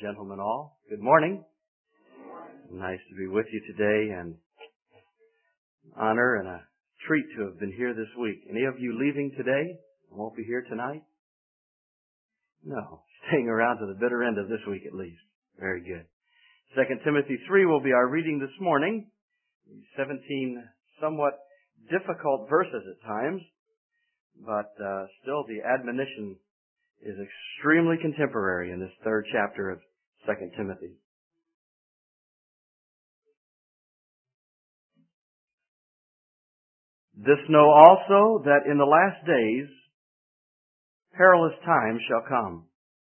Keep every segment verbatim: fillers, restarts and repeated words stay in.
gentlemen all. Good morning. Nice to be with you today, and honor and a treat to have been here this week. Any of you leaving today? Won't be here tonight? No. Staying around to the bitter end of this week at least. Very good. Second Timothy three will be our reading this morning. seventeen somewhat difficult verses at times, but uh, still the admonition is extremely contemporary in this third chapter of Second Timothy. This know also that in the last days perilous times shall come.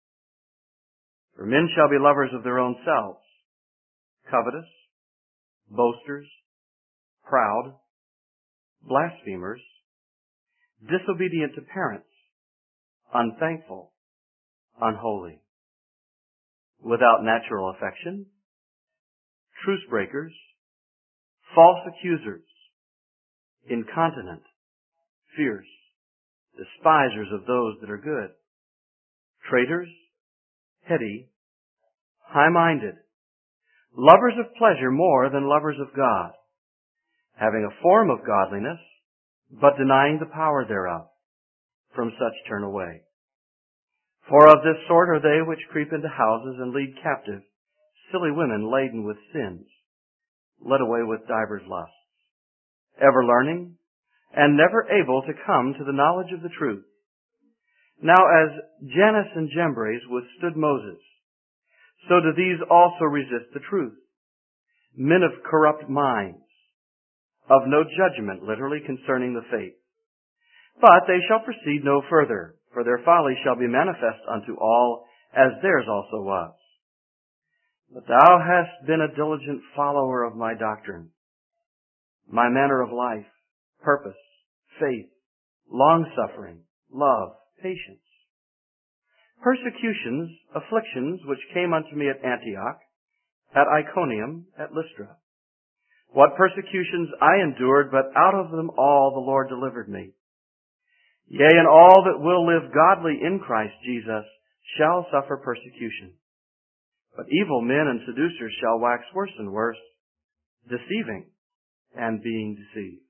For men shall be lovers of their own selves, covetous, boasters, proud, blasphemers, disobedient to parents, unthankful, unholy, without natural affection, truce breakers, false accusers, incontinent, fierce, despisers of those that are good, traitors, heady, high-minded, lovers of pleasure more than lovers of God, having a form of godliness, but denying the power thereof. From such turn away. For of this sort are they which creep into houses and lead captive silly women laden with sins, led away with divers lusts, ever learning, and never able to come to the knowledge of the truth. Now as Jannes and Jambres withstood Moses, so do these also resist the truth. Men of corrupt minds, of no judgment, literally, concerning the faith. But they shall proceed no further, for their folly shall be manifest unto all, as theirs also was. But thou hast been a diligent follower of my doctrine, my manner of life, purpose, faith, long-suffering, love, patience. Persecutions, afflictions, which came unto me at Antioch, at Iconium, at Lystra. What persecutions I endured, but out of them all the Lord delivered me. Yea, and all that will live godly in Christ Jesus shall suffer persecution. But evil men and seducers shall wax worse and worse, deceiving and being deceived.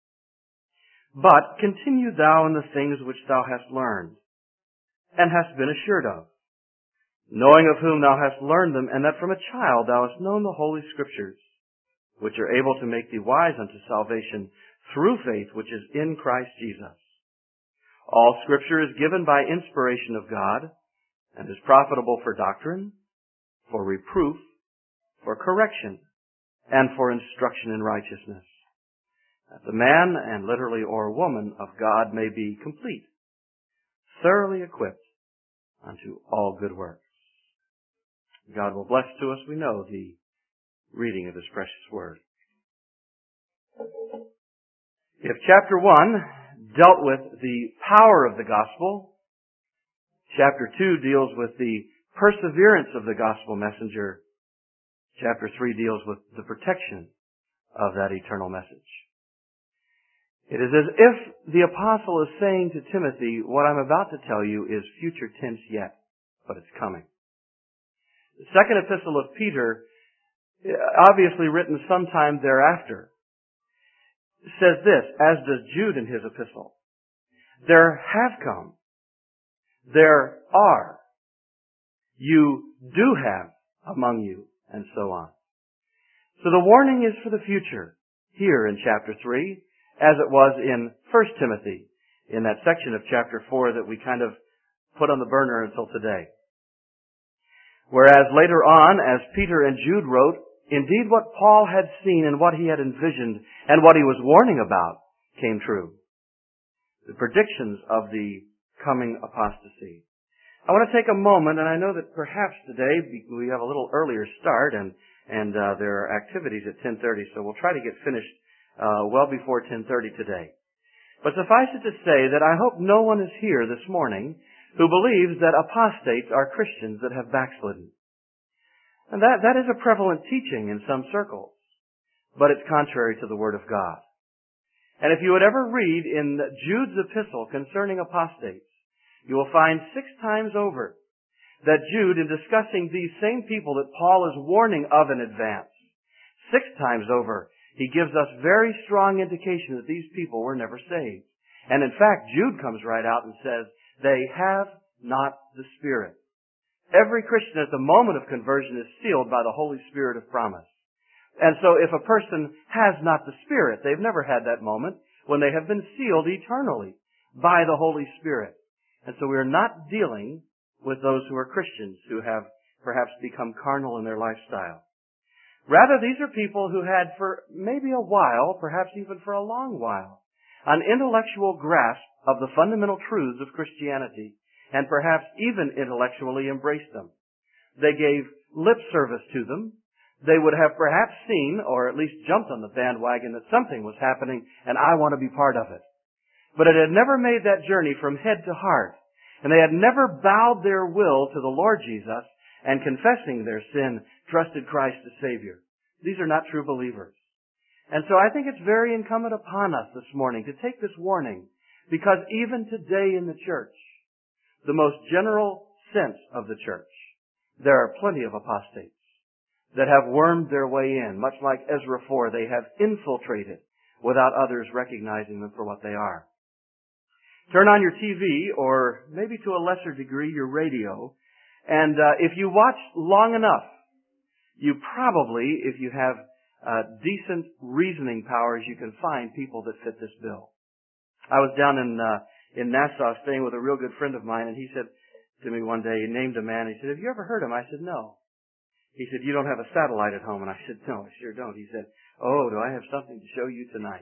But continue thou in the things which thou hast learned, and hast been assured of, knowing of whom thou hast learned them, and that from a child thou hast known the Holy Scriptures, which are able to make thee wise unto salvation through faith which is in Christ Jesus. All Scripture is given by inspiration of God, and is profitable for doctrine, for reproof, for correction, and for instruction in righteousness, that the man, and literally or woman, of God may be complete, thoroughly equipped unto all good works. God will bless to us, we know, the reading of His precious Word. If chapter one dealt with the power of the gospel, chapter two deals with the perseverance of the gospel messenger, chapter three deals with the protection of that eternal message. It is as if the apostle is saying to Timothy, what I'm about to tell you is future tense yet, but it's coming. The second epistle of Peter, obviously written sometime thereafter, says this, as does Jude in his epistle. There have come. There are. You do have among you, and so on. So the warning is for the future here in chapter three, as it was in First Timothy, in that section of chapter four that we kind of put on the burner until today. Whereas later on, as Peter and Jude wrote, indeed what Paul had seen and what he had envisioned and what he was warning about came true. The predictions of the coming apostasy. I want to take a moment, and I know that perhaps today we have a little earlier start, and and uh, there are activities at ten thirty, so we'll try to get finished uh, well before ten thirty today. But suffice it to say that I hope no one is here this morning who believes that apostates are Christians that have backslidden. And that, that is a prevalent teaching in some circles, but it's contrary to the Word of God. And if you would ever read in Jude's epistle concerning apostates, you will find six times over that Jude, in discussing these same people that Paul is warning of in advance, six times over, he gives us very strong indication that these people were never saved. And in fact, Jude comes right out and says, they have not the Spirit. Every Christian at the moment of conversion is sealed by the Holy Spirit of promise. And so if a person has not the Spirit, they've never had that moment when they have been sealed eternally by the Holy Spirit. And so we're not dealing with those who are Christians who have perhaps become carnal in their lifestyle. Rather, these are people who had for maybe a while, perhaps even for a long while, an intellectual grasp of the fundamental truths of Christianity, and perhaps even intellectually embraced them. They gave lip service to them. They would have perhaps seen, or at least jumped on the bandwagon, that something was happening, and I want to be part of it. But it had never made that journey from head to heart, and they had never bowed their will to the Lord Jesus, and confessing their sin, trusted Christ as Savior. These are not true believers. And so I think it's very incumbent upon us this morning to take this warning, because even today in the church, the most general sense of the church, there are plenty of apostates that have wormed their way in. Much like Ezra four, they have infiltrated without others recognizing them for what they are. Turn on your T V, or maybe to a lesser degree your radio, and uh, if you watch long enough, you probably, if you have uh, decent reasoning powers, you can find people that fit this bill. I was down in uh, in Nassau staying with a real good friend of mine, and he said to me one day, he named a man, he said, have you ever heard him? I said, no. He said, you don't have a satellite at home? And I said, no, I sure don't. He said, oh, do I have something to show you tonight?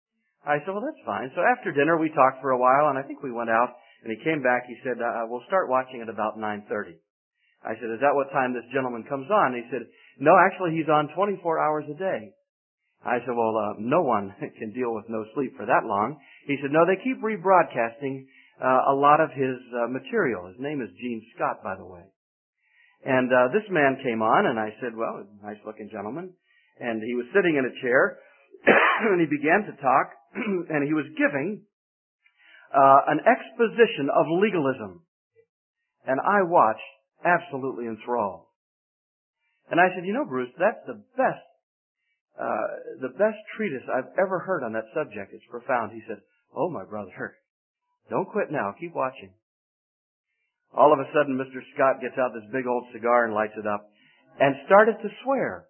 I said, well, that's fine. So after dinner, we talked for a while, and I think we went out, and he came back. He said, uh, we'll start watching at about nine thirty. I said, is that what time this gentleman comes on? He said, no, actually, he's on twenty-four hours a day. I said, well, uh, no one can deal with no sleep for that long. He said, no, they keep rebroadcasting uh, a lot of his uh, material. His name is Gene Scott, by the way. And uh, this man came on, and I said, well, nice-looking gentleman. And he was sitting in a chair, and he began to talk, and he was giving uh, an exposition of legalism. And I watched, absolutely enthralled. And I said, you know, Bruce, that's the best, uh, the best treatise I've ever heard on that subject. It's profound. He said, oh, my brother, don't quit now. Keep watching. All of a sudden, Mister Scott gets out this big old cigar and lights it up and started to swear.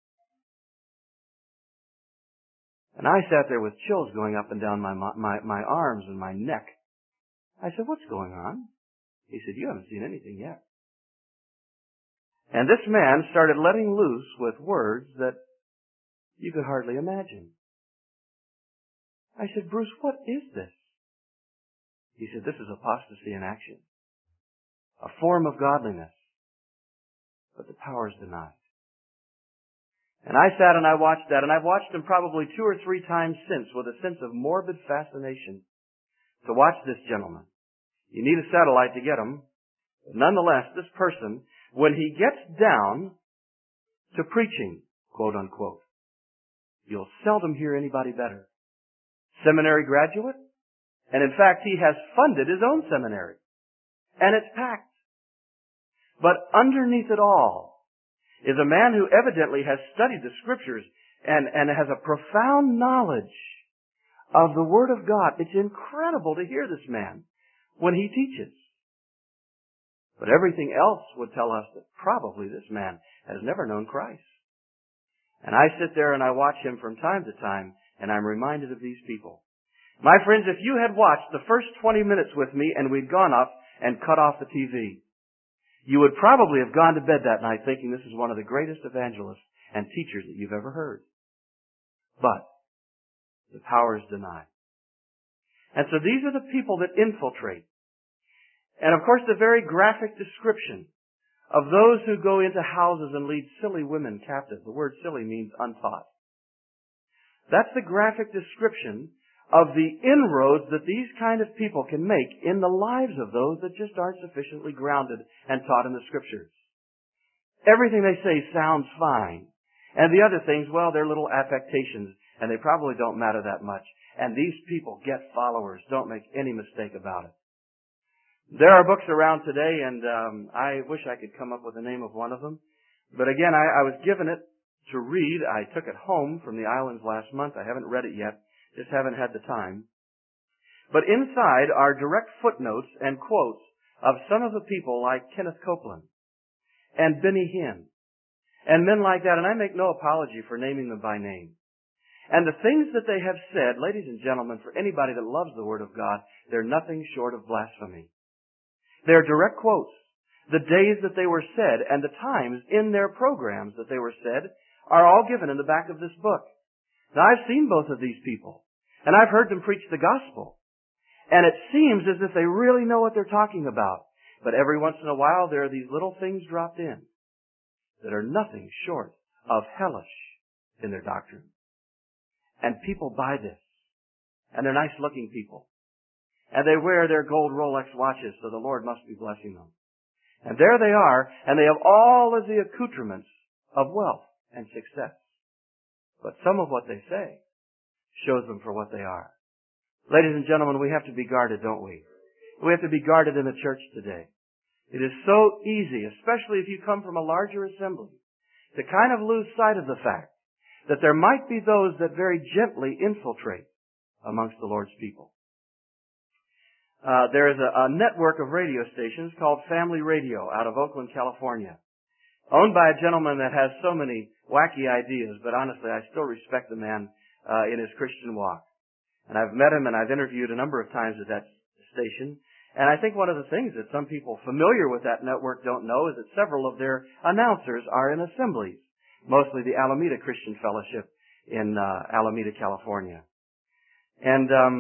And I sat there with chills going up and down my, my, my arms and my neck. I said, what's going on? He said, you haven't seen anything yet. And this man started letting loose with words that you could hardly imagine. I said, Bruce, what is this? He said, this is apostasy in action. A form of godliness. But the power is denied. And I sat and I watched that, and I've watched him probably two or three times since with a sense of morbid fascination to watch this gentleman. You need a satellite to get him. But nonetheless, this person, when he gets down to preaching, quote unquote, you'll seldom hear anybody better. Seminary graduate, and in fact, he has funded his own seminary. And it's packed. But underneath it all is a man who evidently has studied the Scriptures and, and has a profound knowledge of the Word of God. It's incredible to hear this man when he teaches. But everything else would tell us that probably this man has never known Christ. And I sit there and I watch him from time to time, and I'm reminded of these people. My friends, if you had watched the first twenty minutes with me and we'd gone up and cut off the T V, you would probably have gone to bed that night thinking this is one of the greatest evangelists and teachers that you've ever heard. But the power is denied. And so these are the people that infiltrate. And of course, the very graphic description of those who go into houses and lead silly women captive. The word silly means untaught. That's the graphic description of the inroads that these kind of people can make in the lives of those that just aren't sufficiently grounded and taught in the Scriptures. Everything they say sounds fine. And the other things, well, they're little affectations, and they probably don't matter that much. And these people get followers. Don't make any mistake about it. There are books around today, and um, I wish I could come up with the name of one of them. But again, I, I was given it to read. I took it home from the islands last month. I haven't read it yet. Just haven't had the time. But inside are direct footnotes and quotes of some of the people like Kenneth Copeland and Benny Hinn and men like that. And I make no apology for naming them by name. And the things that they have said, ladies and gentlemen, for anybody that loves the Word of God, they're nothing short of blasphemy. They're direct quotes. The days that they were said and the times in their programs that they were said are all given in the back of this book. Now, I've seen both of these people, and I've heard them preach the gospel. And it seems as if they really know what they're talking about. But every once in a while, there are these little things dropped in that are nothing short of hellish in their doctrine. And people buy this. And they're nice-looking people. And they wear their gold Rolex watches, so the Lord must be blessing them. And there they are, and they have all of the accoutrements of wealth and success. But some of what they say shows them for what they are. Ladies and gentlemen, we have to be guarded, don't we? We have to be guarded in the church today. It is so easy, especially if you come from a larger assembly, to kind of lose sight of the fact that there might be those that very gently infiltrate amongst the Lord's people. Uh, there is a, a network of radio stations called Family Radio out of Oakland, California, owned by a gentleman that has so many wacky ideas, but honestly, I still respect the man uh, in his Christian walk. And I've met him and I've interviewed a number of times at that station. And I think one of the things that some people familiar with that network don't know is that several of their announcers are in assemblies, mostly the Alameda Christian Fellowship in uh, Alameda, California. And um,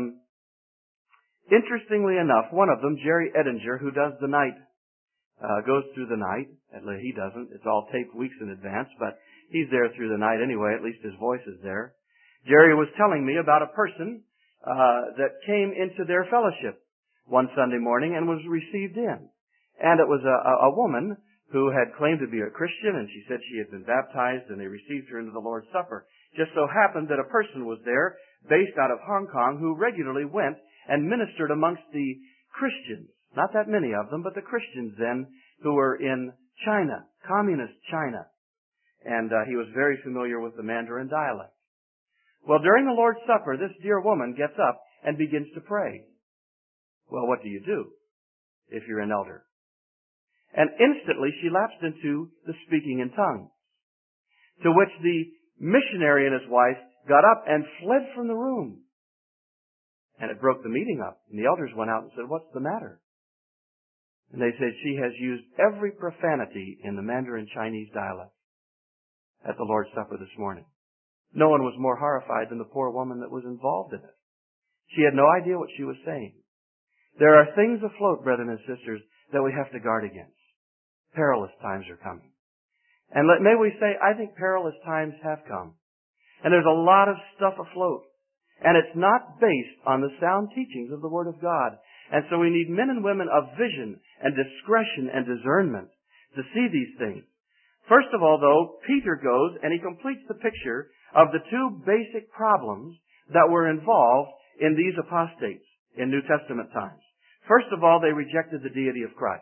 interestingly enough, one of them, Jerry Edinger, who does the night, uh, goes through the night. At least he doesn't. It's all taped weeks in advance, but he's there through the night anyway. At least his voice is there. Jerry was telling me about a person uh, that came into their fellowship one Sunday morning and was received in. And it was a, a woman who had claimed to be a Christian, and she said she had been baptized, and they received her into the Lord's Supper. Just so happened that a person was there, based out of Hong Kong, who regularly went and ministered amongst the Christians. Not that many of them, but the Christians then, who were in China, communist China. And uh, he was very familiar with the Mandarin dialect. Well, during the Lord's Supper, this dear woman gets up and begins to pray. Well, what do you do if you're an elder? And instantly she lapsed into the speaking in tongues, to which the missionary and his wife got up and fled from the room. And it broke the meeting up. And the elders went out and said, "What's the matter?" And they said, "She has used every profanity in the Mandarin Chinese dialect at the Lord's Supper this morning." No one was more horrified than the poor woman that was involved in it. She had no idea what she was saying. There are things afloat, brethren and sisters, that we have to guard against. Perilous times are coming. And let, may we say, I think perilous times have come. And there's a lot of stuff afloat. And it's not based on the sound teachings of the Word of God. And so we need men and women of vision and discretion and discernment to see these things. First of all, though, Peter goes and he completes the picture of the two basic problems that were involved in these apostates in New Testament times. First of all, they rejected the deity of Christ.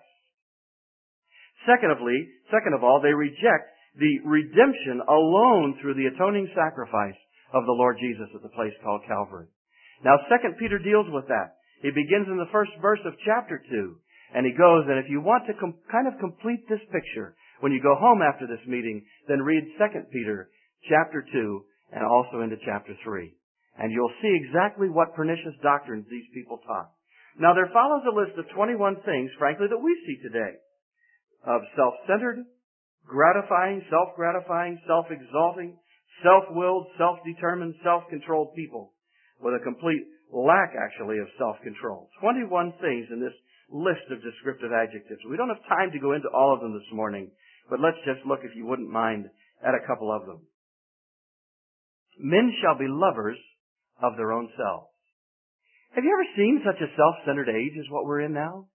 Secondly, second of all, they reject the redemption alone through the atoning sacrifice of the Lord Jesus at the place called Calvary. Now, Second Peter deals with that. He begins in the first verse of chapter two, and he goes, and if you want to com- kind of complete this picture, when you go home after this meeting, then read Second Peter chapter two and also into chapter three. And you'll see exactly what pernicious doctrines these people taught. Now, there follows a list of twenty-one things, frankly, that we see today of self-centered, gratifying, self-gratifying, self-exalting, self-willed, self-determined, self-controlled people with a complete lack, actually, of self-control. twenty-one things in this list of descriptive adjectives. We don't have time to go into all of them this morning, but let's just look, if you wouldn't mind, at a couple of them. Men shall be lovers of their own selves. Have you ever seen such a self-centered age as what we're in now?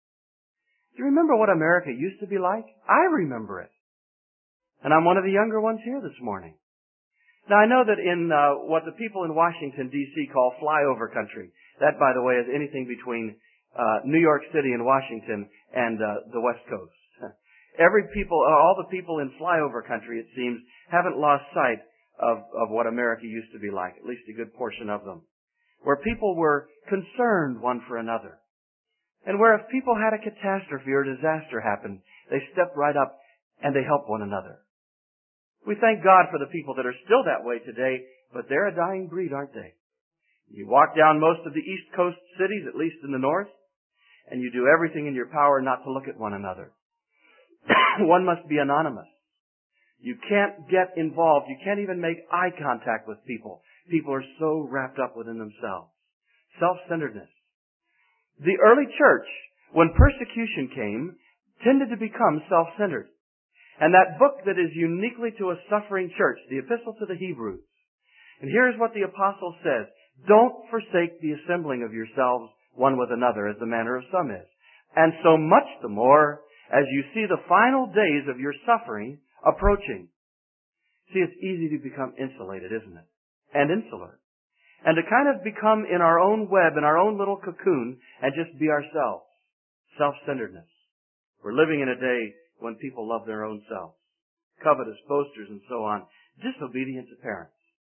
Do you remember what America used to be like? I remember it. And I'm one of the younger ones here this morning. Now, I know that in uh, what the people in Washington, D C call flyover country, that, by the way, is anything between uh, New York City and Washington and uh, the West Coast. Every people, all the people in flyover country, it seems, haven't lost sight of, of what America used to be like, at least a good portion of them, where people were concerned one for another. And where if people had a catastrophe or disaster happen, they stepped right up and they helped one another. We thank God for the people that are still that way today, but they're a dying breed, aren't they? You walk down most of the East Coast cities, at least in the North, and you do everything in your power not to look at one another. One must be anonymous. You can't get involved. You can't even make eye contact with people. People are so wrapped up within themselves. Self-centeredness. The early church, when persecution came, tended to become self-centered. And that book that is uniquely to a suffering church, the Epistle to the Hebrews. And here's what the apostle says. Don't forsake the assembling of yourselves one with another, as the manner of some is. And so much the more as you see the final days of your suffering approaching. See, it's easy to become insulated, isn't it? And insular. And to kind of become in our own web, in our own little cocoon, and just be ourselves. Self-centeredness. We're living in a day when people love their own selves. Covetous, boasters, and so on. Disobedient to parents.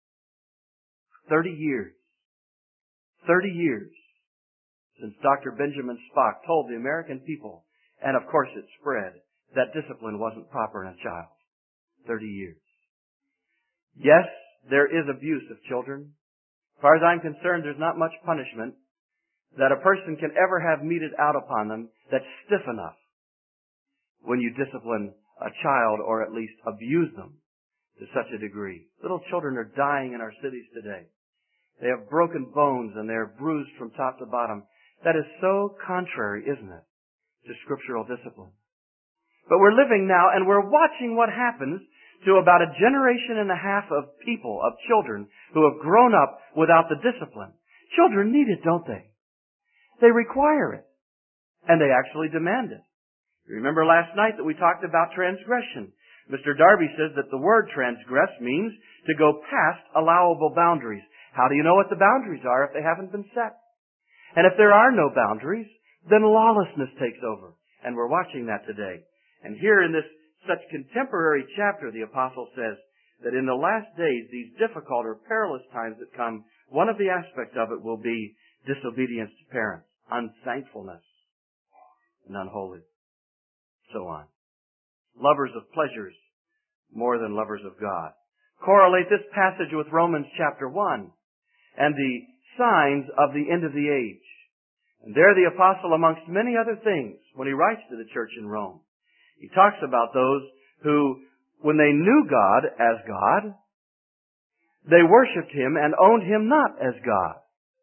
Thirty years. Thirty years since Doctor Benjamin Spock told the American people, and of course it spread, that discipline wasn't proper in a child. Thirty years. Yes, there is abuse of children. As far as I'm concerned, there's not much punishment that a person can ever have meted out upon them that's stiff enough when you discipline a child or at least abuse them to such a degree. Little children are dying in our cities today. They have broken bones and they're bruised from top to bottom. That is so contrary, isn't it, to scriptural discipline? But we're living now and we're watching what happens to about a generation and a half of people, of children, who have grown up without the discipline. Children need it, don't they? They require it. And they actually demand it. You remember last night that we talked about transgression. Mister Darby says that the word transgress means to go past allowable boundaries. How do you know what the boundaries are if they haven't been set? And if there are no boundaries, then lawlessness takes over. And we're watching that today. And here in this such contemporary chapter, the apostle says that in the last days, these difficult or perilous times that come, one of the aspects of it will be disobedience to parents, unthankfulness, and unholy. So on. Lovers of pleasures more than lovers of God. Correlate this passage with Romans chapter one and the signs of the end of the age. And there the apostle, amongst many other things, when he writes to the church in Rome, he talks about those who, when they knew God as God, they worshipped Him and owned Him not as God.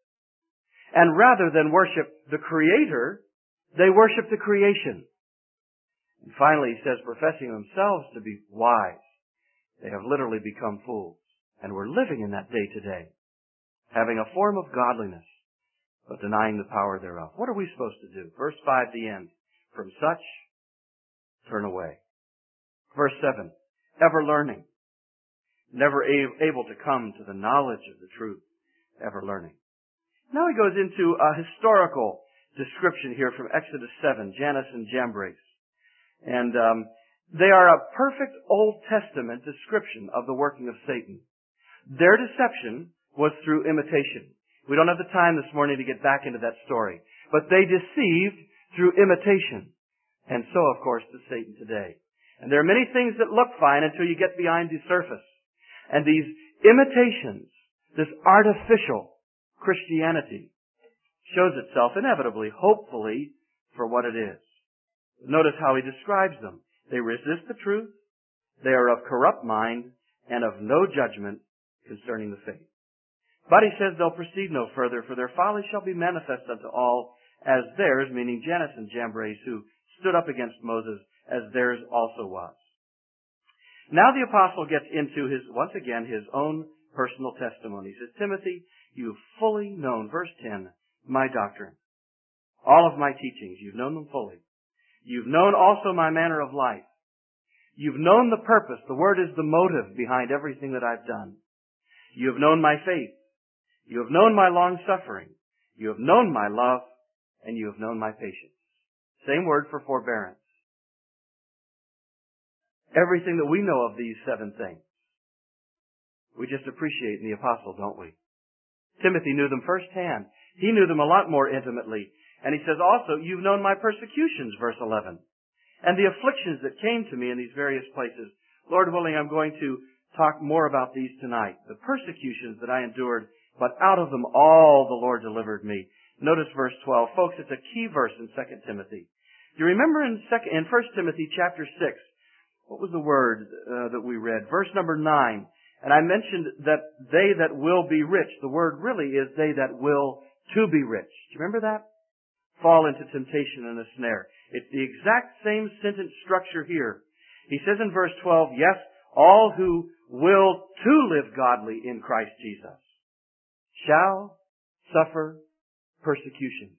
And rather than worship the Creator, they worship the creation. And finally, he says, professing themselves to be wise, they have literally become fools. And we're living in that day today, having a form of godliness, but denying the power thereof. What are we supposed to do? Verse five, the end. From such, turn away. Verse seven, ever learning, never able to come to the knowledge of the truth, ever learning. Now he goes into a historical description here from Exodus seven, Jannes and Jambres. And um, they are a perfect Old Testament description of the working of Satan. Their deception was through imitation. We don't have the time this morning to get back into that story. But they deceived through imitation. And so, of course, does Satan today. And there are many things that look fine until you get behind the surface. And these imitations, this artificial Christianity, shows itself inevitably, hopefully, for what it is. Notice how he describes them. They resist the truth, they are of corrupt mind, and of no judgment concerning the faith. But he says they'll proceed no further, for their folly shall be manifest unto all, as theirs, meaning Jannes and Jambres, who stood up against Moses, as theirs also was. Now the apostle gets into his, once again, his own personal testimony. He says, Timothy, you've fully known, verse ten, my doctrine. All of my teachings, you've known them fully. You've known also my manner of life. You've known the purpose. The word is the motive behind everything that I've done. You have known my faith. You have known my long suffering. You have known my love. and you have known my patience. Same word for forbearance. Everything that we know of these seven things, we just appreciate in the apostle, don't we? Timothy knew them firsthand. He knew them a lot more intimately. And he says also, you've known my persecutions, verse eleven, and the afflictions that came to me in these various places. Lord willing, I'm going to talk more about these tonight. The persecutions that I endured, but out of them all the Lord delivered me. Notice verse twelve. Folks, it's a key verse in Second Timothy. Do you remember in second, in First Timothy chapter six, what was the word uh, that we read? Verse number nine. And I mentioned that they that will be rich. The word really is they that will to be rich. Do you remember that? Fall into temptation and a snare. It's the exact same sentence structure here. He says in verse twelve, yes, all who will to live godly in Christ Jesus shall suffer persecution.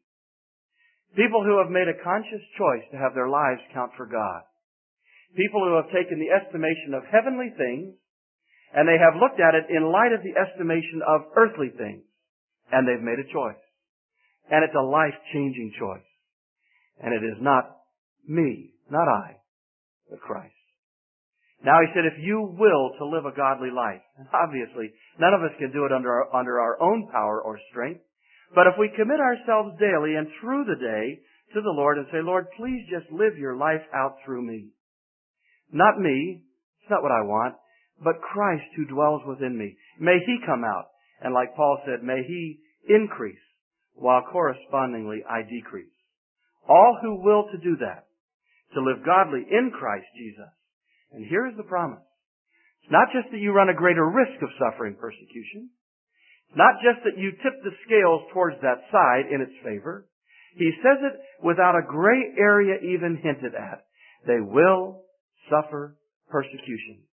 People who have made a conscious choice to have their lives count for God. People who have taken the estimation of heavenly things and they have looked at it in light of the estimation of earthly things. And they've made a choice. And it's a life-changing choice. And it is not me, not I, but Christ. Now he said, if you will to live a godly life, and obviously none of us can do it under our, under our own power or strength, but if we commit ourselves daily and through the day to the Lord and say, Lord, please just live your life out through me. Not me, it's not what I want, but Christ who dwells within me. May He come out. And like Paul said, may He increase while correspondingly I decrease. All who will to do that, to live godly in Christ Jesus. And here is the promise. It's not just that you run a greater risk of suffering persecution. It's not just that you tip the scales towards that side in its favor. He says it without a gray area even hinted at. They will suffer persecution.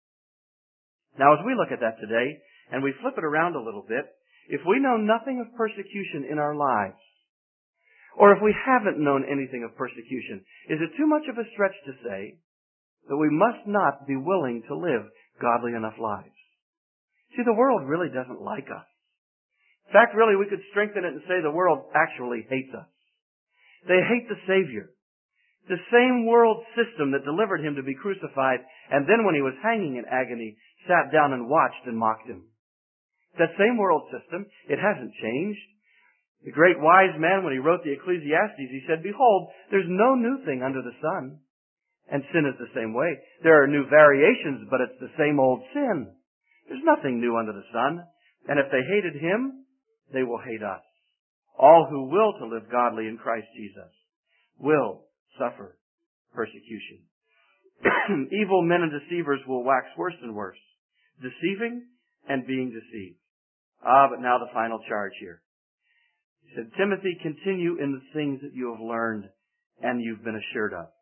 Now, as we look at that today, and we flip it around a little bit, if we know nothing of persecution in our lives, or if we haven't known anything of persecution, is it too much of a stretch to say that we must not be willing to live godly enough lives? See, the world really doesn't like us. In fact, really, we could strengthen it and say the world actually hates us. They hate the Savior. The same world system that delivered Him to be crucified, and then when He was hanging in agony, sat down and watched and mocked Him. That same world system, it hasn't changed. The great wise man, when he wrote the Ecclesiastes, he said, behold, there's no new thing under the sun. And sin is the same way. There are new variations, but it's the same old sin. There's nothing new under the sun. And if they hated Him, they will hate us. All who will to live godly in Christ Jesus will suffer persecution. Evil men and deceivers will wax worse and worse, deceiving and being deceived. Ah, but now the final charge here. He said, Timothy, continue in the things that you have learned and you've been assured of.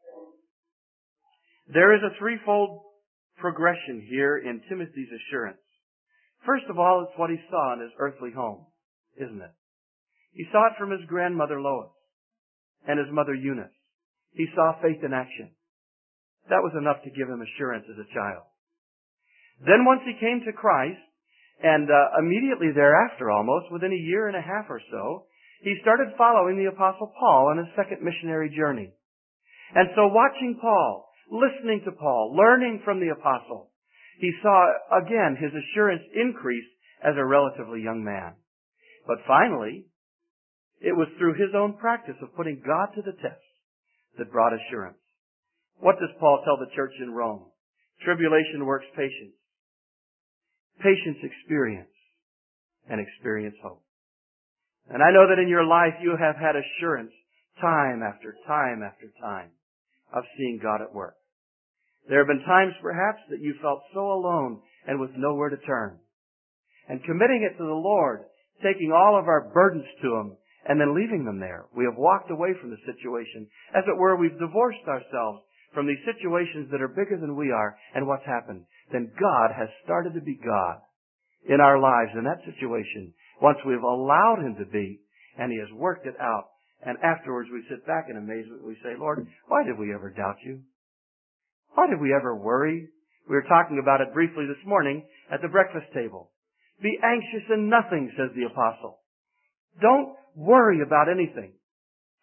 There is a threefold progression here in Timothy's assurance. First of all, it's what he saw in his earthly home, isn't it? He saw it from his grandmother Lois and his mother Eunice. He saw faith in action. That was enough to give him assurance as a child. Then once he came to Christ, and uh, immediately thereafter almost, within a year and a half or so, he started following the Apostle Paul on his second missionary journey. And so watching Paul, listening to Paul, learning from the Apostle, he saw again his assurance increase as a relatively young man. But finally, it was through his own practice of putting God to the test that brought assurance. What does Paul tell the church in Rome? Tribulation works patience. Patience experience. And experience hope. And I know that in your life you have had assurance time after time after time of seeing God at work. There have been times perhaps that you felt so alone and with nowhere to turn. And committing it to the Lord, taking all of our burdens to Him, and then leaving them there. We have walked away from the situation. As it were, we've divorced ourselves from these situations that are bigger than we are. And what's happened? Then God has started to be God in our lives in that situation once we've allowed Him to be, and He has worked it out. And afterwards we sit back in amazement. We say, Lord, why did we ever doubt You? Why did we ever worry? We were talking about it briefly this morning at the breakfast table. Be anxious in nothing, says the apostle. Don't worry about anything.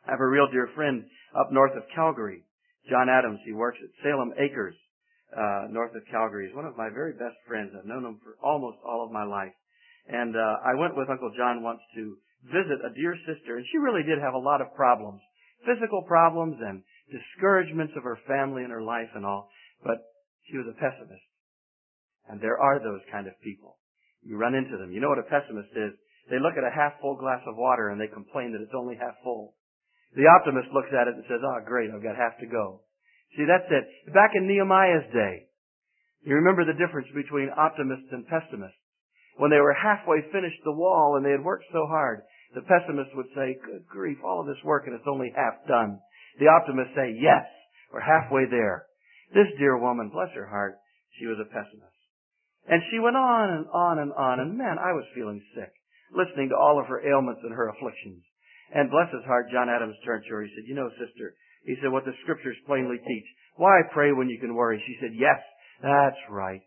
I have a real dear friend up north of Calgary, John Adams. He works at Salem Acres, uh, north of Calgary. He's one of my very best friends. I've known him for almost all of my life. And uh, I went with Uncle John once to visit a dear sister, and she really did have a lot of problems, physical problems and discouragements of her family and her life and all, but she was a pessimist. And there are those kind of people. You run into them. You know what a pessimist is? They look at a half-full glass of water and they complain that it's only half full. The optimist looks at it and says, oh, great, I've got half to go. See, that's it. Back in Nehemiah's day, you remember the difference between optimists and pessimists. When they were halfway finished the wall and they had worked so hard, the pessimist would say, good grief, all of this work and it's only half done. The optimist say, yes, we're halfway there. This dear woman, bless her heart, she was a pessimist. And she went on and on and on, and man, I was feeling sick, listening to all of her ailments and her afflictions. And bless his heart, John Adams turned to her. He said, you know, sister, he said, what the scriptures plainly teach. Why pray when you can worry? She said, yes, that's right.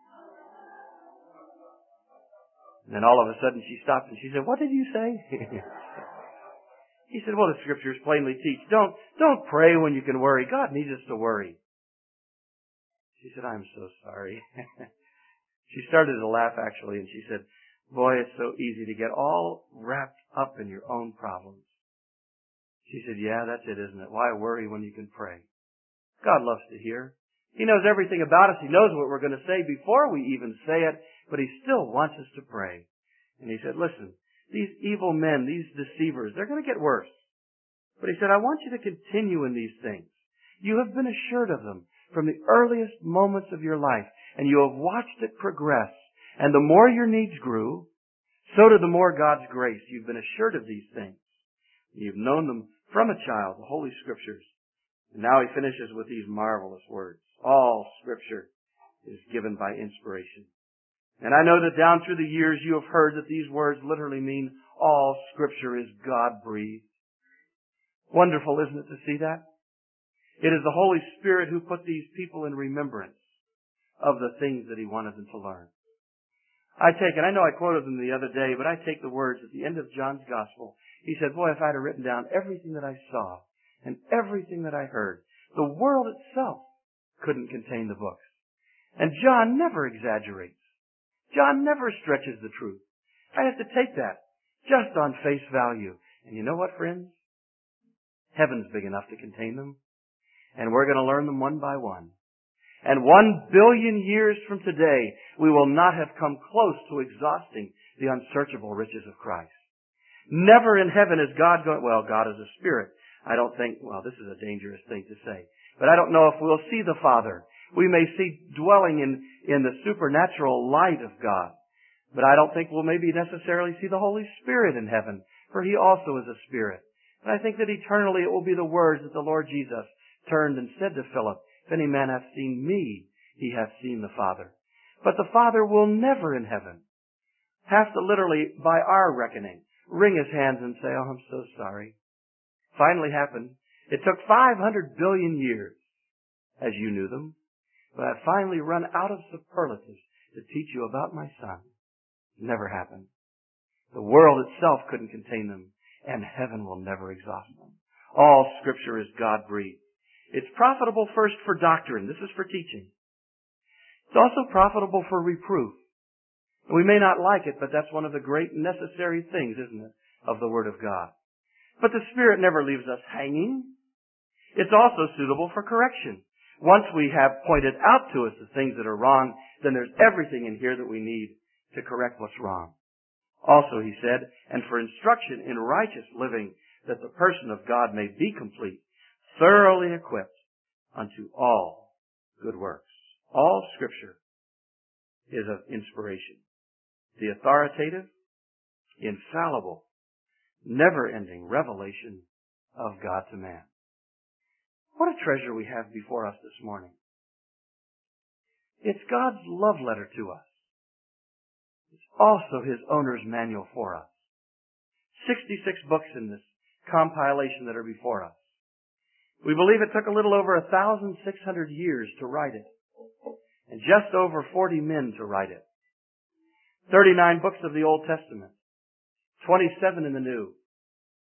And then all of a sudden she stopped and she said, what did you say? He said, well, the scriptures plainly teach. Don't, don't pray when you can worry. God needs us to worry. She said, I'm so sorry. She started to laugh actually, and she said, boy, it's so easy to get all wrapped up in your own problems. She said, yeah, that's it, isn't it? Why worry when you can pray? God loves to hear. He knows everything about us. He knows what we're going to say before we even say it, but He still wants us to pray. And He said, listen, these evil men, these deceivers, they're going to get worse. But He said, I want you to continue in these things. You have been assured of them from the earliest moments of your life, and you have watched it progress. And the more your needs grew, so did the more God's grace. You've been assured of these things. You've known them from a child, the Holy Scriptures. And now He finishes with these marvelous words. All Scripture is given by inspiration. And I know that down through the years you have heard that these words literally mean all Scripture is God-breathed. Wonderful, isn't it, to see that? It is the Holy Spirit who put these people in remembrance of the things that He wanted them to learn. I take, and I know I quoted them the other day, but I take the words at the end of John's Gospel. He said, boy, if I'd have written down everything that I saw and everything that I heard, the world itself couldn't contain the books. And John never exaggerates. John never stretches the truth. I have to take that just on face value. And you know what, friends? Heaven's big enough to contain them. And we're going to learn them one by one. And one billion years from today, we will not have come close to exhausting the unsearchable riches of Christ. Never in heaven is God going, well, God is a spirit. I don't think, well, this is a dangerous thing to say. But I don't know if we'll see the Father. We may see dwelling in, in the supernatural light of God. But I don't think we'll maybe necessarily see the Holy Spirit in heaven, for He also is a spirit. And I think that eternally it will be the words that the Lord Jesus turned and said to Philip, if any man hath seen me, he hath seen the Father. But the Father will never in heaven have to literally, by our reckoning, wring His hands and say, oh, I'm so sorry. Finally happened. It took five hundred billion years, as you knew them, but I finally run out of superlatives to teach you about my Son. Never happened. The world itself couldn't contain them, and heaven will never exhaust them. All Scripture is God-breathed. It's profitable first for doctrine. This is for teaching. It's also profitable for reproof. We may not like it, but that's one of the great necessary things, isn't it, of the Word of God. But the Spirit never leaves us hanging. It's also suitable for correction. Once we have pointed out to us the things that are wrong, then there's everything in here that we need to correct what's wrong. Also, he said, and for instruction in righteous living, that the person of God may be complete, thoroughly equipped unto all good works. All Scripture is of inspiration. The authoritative, infallible, never-ending revelation of God to man. What a treasure we have before us this morning. It's God's love letter to us. It's also His owner's manual for us. sixty-six books in this compilation that are before us. We believe it took a little over one thousand six hundred years to write it, and just over forty men to write it. thirty-nine books of the Old Testament, twenty-seven in the New,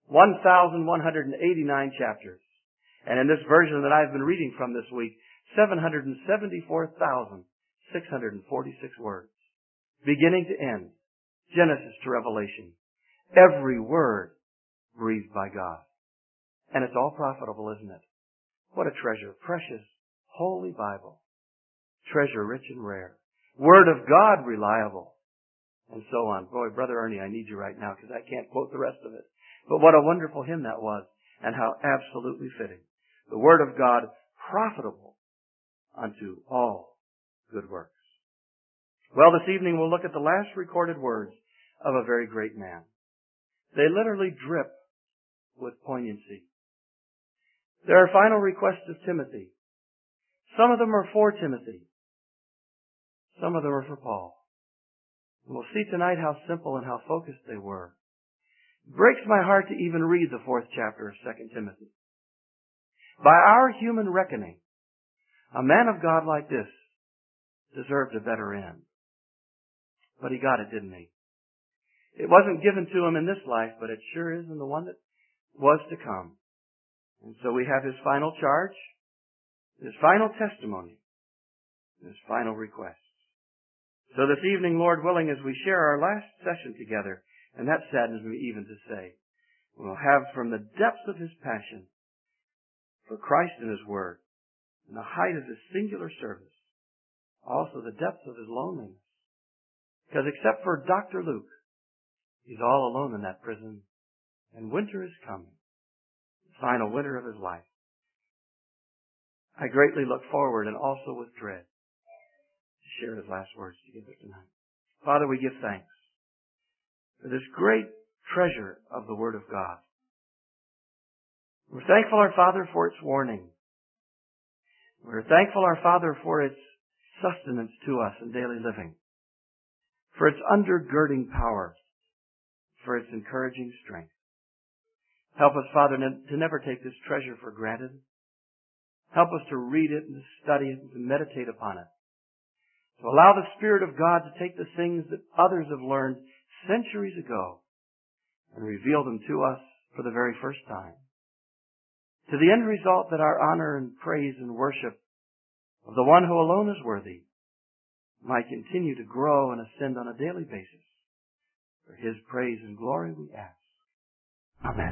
one thousand one hundred eighty-nine chapters. And in this version that I've been reading from this week, seven hundred seventy-four thousand six hundred forty-six words. Beginning to end. Genesis to Revelation. Every word breathed by God. And it's all profitable, isn't it? What a treasure. Precious, holy Bible. Treasure rich and rare. Word of God reliable. And so on. Boy, Brother Ernie, I need you right now because I can't quote the rest of it. But what a wonderful hymn that was, and how absolutely fitting. The Word of God profitable unto all good works. Well, this evening we'll look at the last recorded words of a very great man. They literally drip with poignancy. There are final requests of Timothy. Some of them are for Timothy. Some of them are for Paul. And we'll see tonight how simple and how focused they were. It breaks my heart to even read the fourth chapter of Second Timothy. By our human reckoning, a man of God like this deserved a better end. But he got it, didn't he? It wasn't given to him in this life, but it sure is in the one that was to come. And so we have his final charge, his final testimony, his final request. So this evening, Lord willing, as we share our last session together, and that saddens me even to say, we'll have from the depths of his passion for Christ and his Word, and the height of his singular service, also the depths of his loneliness. Because except for Doctor Luke, he's all alone in that prison, and winter is coming, the final winter of his life. I greatly look forward, and also with dread, to share his last words together tonight. Father, we give thanks for this great treasure of the Word of God. We're thankful, our Father, for its warning. We're thankful, our Father, for its sustenance to us in daily living, for its undergirding power, for its encouraging strength. Help us, Father, to never take this treasure for granted. Help us to read it and to study it and to meditate upon it. To allow the Spirit of God to take the things that others have learned centuries ago and reveal them to us for the very first time. To the end result that our honor and praise and worship of the one who alone is worthy might continue to grow and ascend on a daily basis. For His praise and glory we ask. Amen.